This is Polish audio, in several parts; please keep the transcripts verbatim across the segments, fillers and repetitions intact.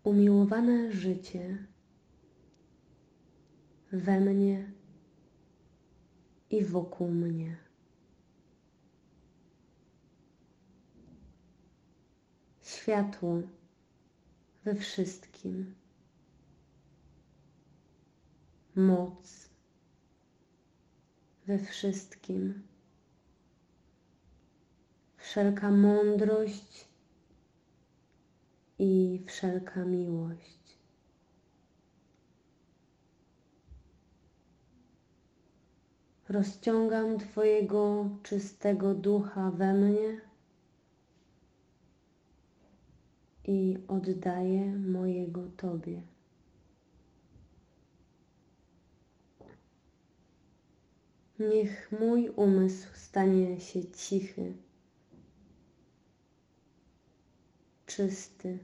umiłowane życie we mnie i wokół mnie. Światło we wszystkim. Moc we wszystkim. Wszelka mądrość i wszelka miłość. Rozciągam Twojego czystego ducha we mnie i oddaję mojego Tobie. Niech mój umysł stanie się cichy, czysty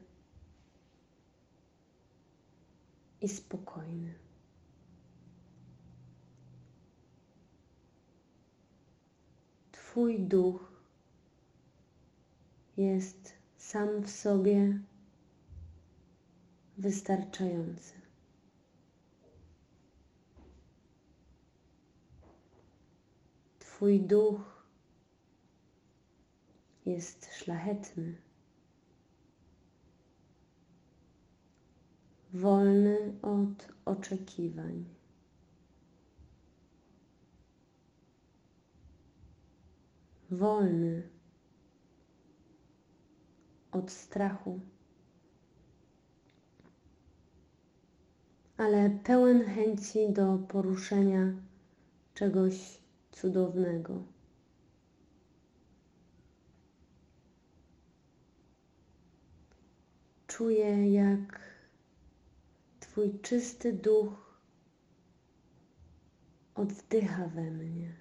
i spokojny. Twój duch jest sam w sobie wystarczający. Twój duch jest szlachetny, wolny od oczekiwań. Wolny od strachu, ale pełen chęci do poruszenia czegoś cudownego. Czuję, jak Twój czysty duch oddycha we mnie.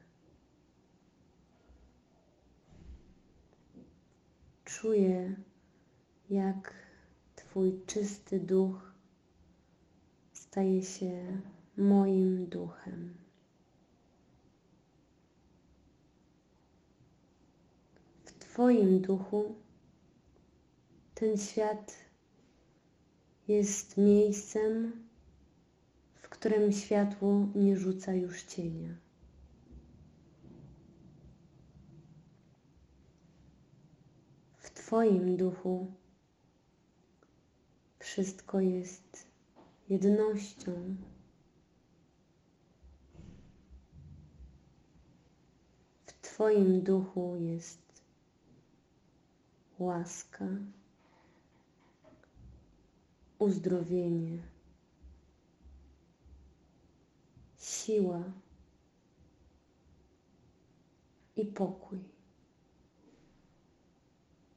Czuję, jak Twój czysty duch staje się moim duchem. W Twoim duchu ten świat jest miejscem, w którym światło nie rzuca już cienia. W Twoim duchu wszystko jest jednością. W Twoim duchu jest łaska, uzdrowienie, siła i pokój.